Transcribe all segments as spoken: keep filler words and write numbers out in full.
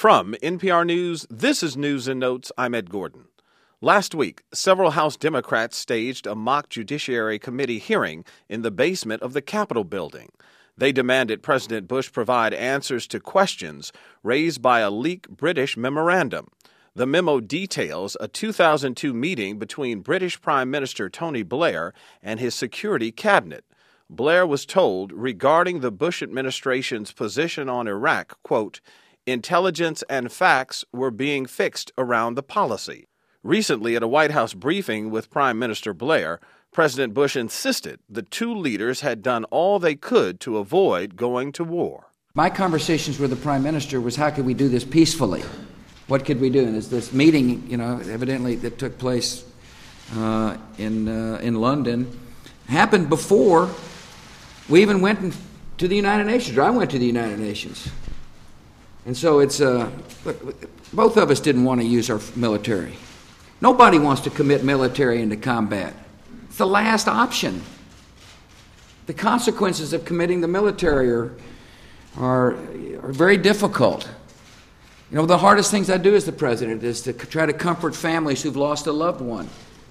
From N P R News, this is News and Notes. I'm Ed Gordon. Last week, several House Democrats staged a mock Judiciary Committee hearing in the basement of the Capitol building. They demanded President Bush provide answers to questions raised by a leaked British memorandum. The memo details a two thousand two meeting between British Prime Minister Tony Blair and his security cabinet. Blair was told regarding the Bush administration's position on Iraq, quote, intelligence and facts were being fixed around the policy. Recently, at a White House briefing with Prime Minister Blair, President Bush insisted the two leaders had done all they could to avoid going to war. My conversations with the Prime Minister was, how could we do this peacefully? What could we do? And this, this meeting, you know, evidently that took place uh, in uh, in London, happened before we even went to the United Nations, or I went to the United Nations. And so it's, uh, look, both of us didn't want to use our military. Nobody wants to commit military into combat. It's the last option. The consequences of committing the military are, are, are very difficult. You know, the hardest things I do as the president is to try to comfort families who've lost a loved one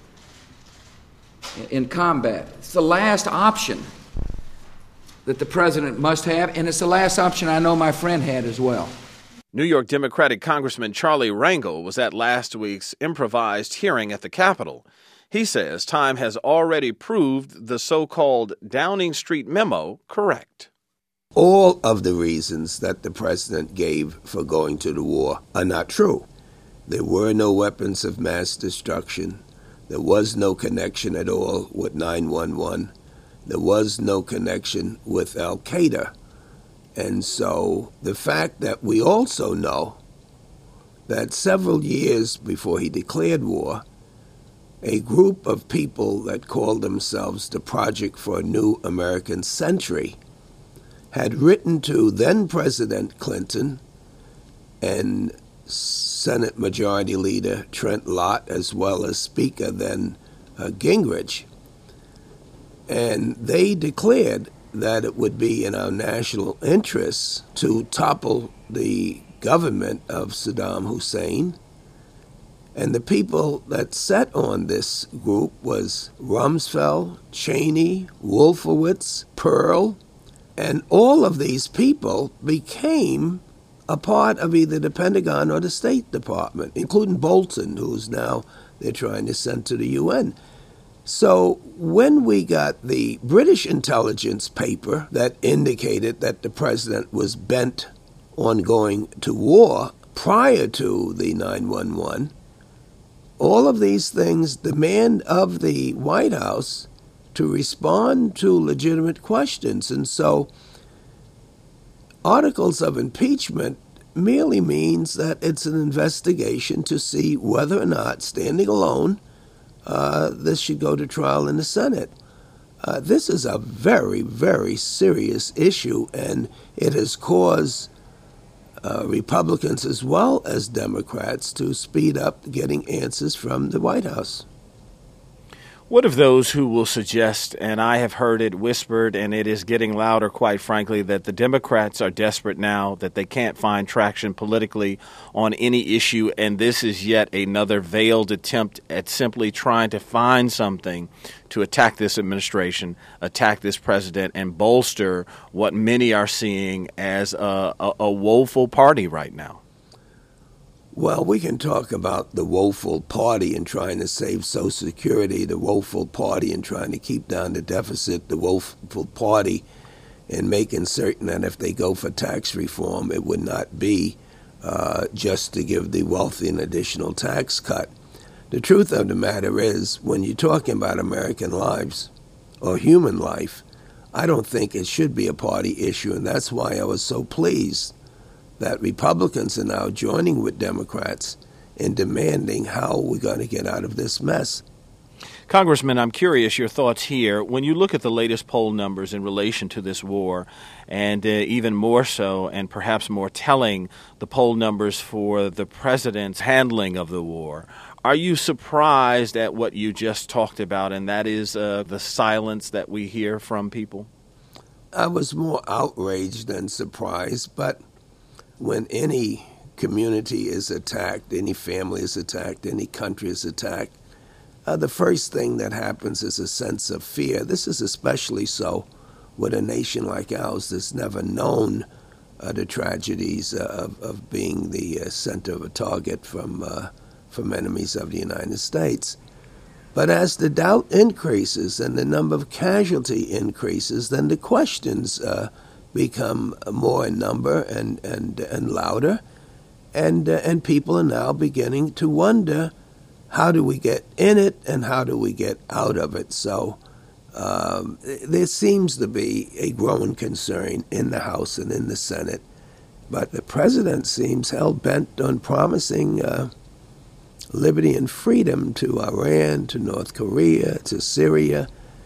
in combat. It's the last option that the president must have, and it's the last option I know my friend had as well. New York Democratic Congressman Charlie Rangel was at last week's improvised hearing at the Capitol. He says time has already proved the so-called Downing Street memo correct. All of the reasons that the president gave for going to the war are not true. There were no weapons of mass destruction. There was no connection at all with nine one one. There was no connection with Al-Qaeda. And so the fact that we also know that several years before he declared war, a group of people that called themselves the Project for a New American Century had written to then-President Clinton and Senate Majority Leader Trent Lott, as well as Speaker then uh, Gingrich, and they declared that it would be in our national interests to topple the government of Saddam Hussein. And the people that sat on this group was Rumsfeld, Cheney, Wolfowitz, Pearl, and all of these people became a part of either the Pentagon or the State Department, including Bolton, who's now they're trying to send to the U N. So when we got the British intelligence paper that indicated that the president was bent on going to war prior to the nine one one, all of these things demand of the White House to respond to legitimate questions. And so articles of impeachment merely means that it's an investigation to see whether or not, standing alone, Uh, this should go to trial in the Senate. Uh, this is a very, very serious issue, and it has caused uh, Republicans as well as Democrats to speed up getting answers from the White House. What of those who will suggest, and I have heard it whispered, and it is getting louder, quite frankly, that the Democrats are desperate now, that they can't find traction politically on any issue, and this is yet another veiled attempt at simply trying to find something to attack this administration, attack this president, and bolster what many are seeing as a, a, a woeful party right now? Well, we can talk about the woeful party and trying to save Social Security, the woeful party and trying to keep down the deficit, the woeful party and making certain that if they go for tax reform, it would not be uh, just to give the wealthy an additional tax cut. The truth of the matter is, when you're talking about American lives or human life, I don't think it should be a party issue, and that's why I was so pleased that Republicans are now joining with Democrats in demanding how we're going to get out of this mess. Congressman, I'm curious your thoughts here. When you look at the latest poll numbers in relation to this war, and uh, even more so and perhaps more telling, the poll numbers for the president's handling of the war, are you surprised at what you just talked about, and that is uh, the silence that we hear from people? I was more outraged than surprised, but when any community is attacked, any family is attacked, any country is attacked, uh, the first thing that happens is a sense of fear. This is especially so with a nation like ours that's never known uh, the tragedies uh, of, of being the uh, center of a target from, uh, from enemies of the United States. But as the doubt increases and the number of casualty increases, then the questions uh, become more in number and, and, and louder, and, uh, and people are now beginning to wonder, how do we get in it and how do we get out of it? So um, there seems to be a growing concern in the House and in the Senate, but the president seems hell-bent on promising uh, liberty and freedom to Iran, to North Korea, to Syria,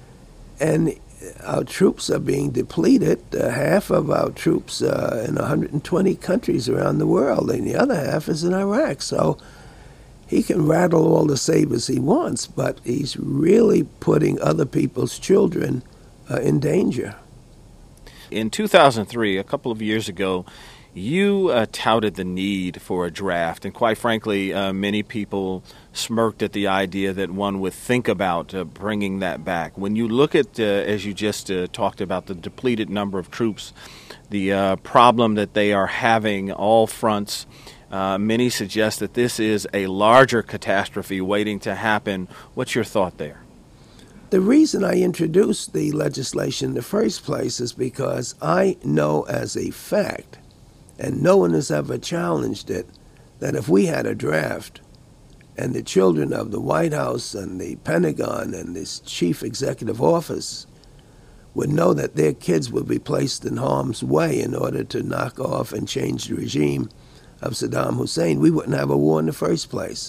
and our troops are being depleted. Uh, half of our troops uh, in one hundred twenty countries around the world, and the other half is in Iraq. So he can rattle all the sabers he wants, but he's really putting other people's children uh, in danger. In two thousand three, a couple of years ago, you uh, touted the need for a draft, and quite frankly, uh, many people smirked at the idea that one would think about uh, bringing that back. When you look at, uh, as you just uh, talked about, the depleted number of troops, the uh, problem that they are having all fronts, uh, many suggest that this is a larger catastrophe waiting to happen. What's your thought there? The reason I introduced the legislation in the first place is because I know as a fact, and no one has ever challenged it, that if we had a draft and the children of the White House and the Pentagon and this chief executive office would know that their kids would be placed in harm's way in order to knock off and change the regime of Saddam Hussein, we wouldn't have a war in the first place.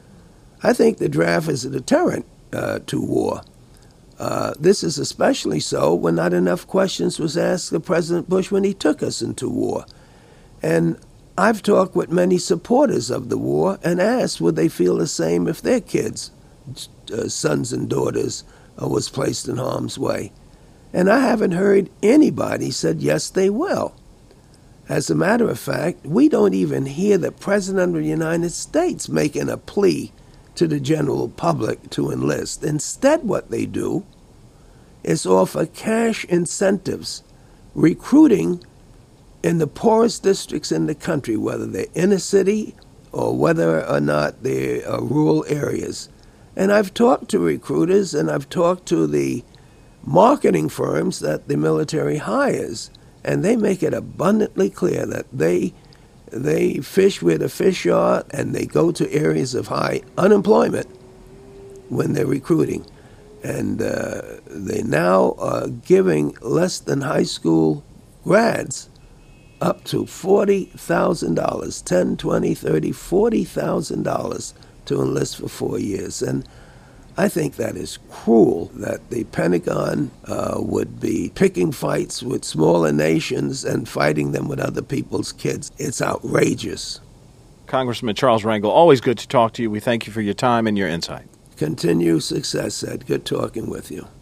I think the draft is a deterrent uh, to war. Uh, this is especially so when not enough questions was asked of President Bush when he took us into war. And I've talked with many supporters of the war and asked would they feel the same if their kids, uh, sons and daughters, uh, was placed in harm's way. And I haven't heard anybody said yes, they will. As a matter of fact, we don't even hear the President of the United States making a plea to the general public to enlist. Instead, what they do is offer cash incentives, recruiting in the poorest districts in the country, whether they're inner city or whether or not they're uh, rural areas. And I've talked to recruiters and I've talked to the marketing firms that the military hires, and they make it abundantly clear that they they fish where the fish are and they go to areas of high unemployment when they're recruiting. And uh, they now are giving less than high school grads up to forty thousand dollars, ten, twenty, thirty, forty thousand dollars to enlist for four years. And I think that is cruel that the Pentagon uh, would be picking fights with smaller nations and fighting them with other people's kids. It's outrageous. Congressman Charles Rangel, always good to talk to you. We thank you for your time and your insight. Continue success, Ed. Good talking with you.